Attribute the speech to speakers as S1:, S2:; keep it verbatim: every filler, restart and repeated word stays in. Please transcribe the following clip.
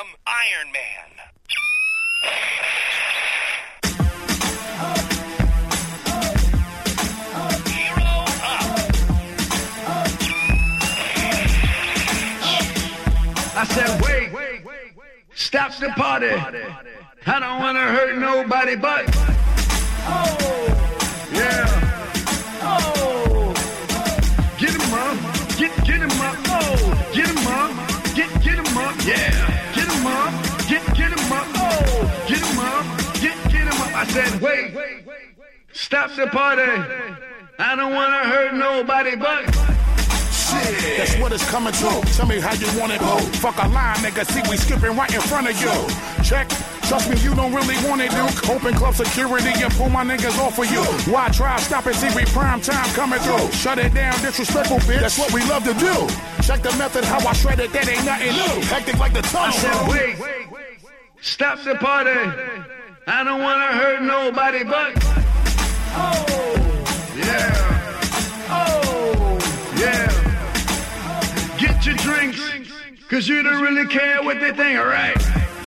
S1: am Iron Man. Hero up.
S2: I said, wait, stop the party. I don't want to hurt nobody but. Oh, yeah. Oh, get him up, get get him up. Oh, get him up, get get him up. Yeah, get him up, get get him up. Oh, get him up, get get him up. I said, wait, stop the party. I don't want to hurt nobody but.
S3: Shit, that's what it's coming to. Tell me how you want it, ho. Fuck a line, nigga. See, we skipping right in front of you. Check. Trust me, you don't really want it, dude. Open club security and pull my niggas off of you. Why try stop it? See, we prime time coming through. Shut it down, disrespectful bitch. That's what we love to do. Check the method, how I shred it. That ain't nothing new. Hectic like the tunnel.
S2: I said, wait, stop the party. I don't want to hurt nobody but. Oh, yeah. Oh, yeah. Get your drinks, cause you don't really care what they think, alright?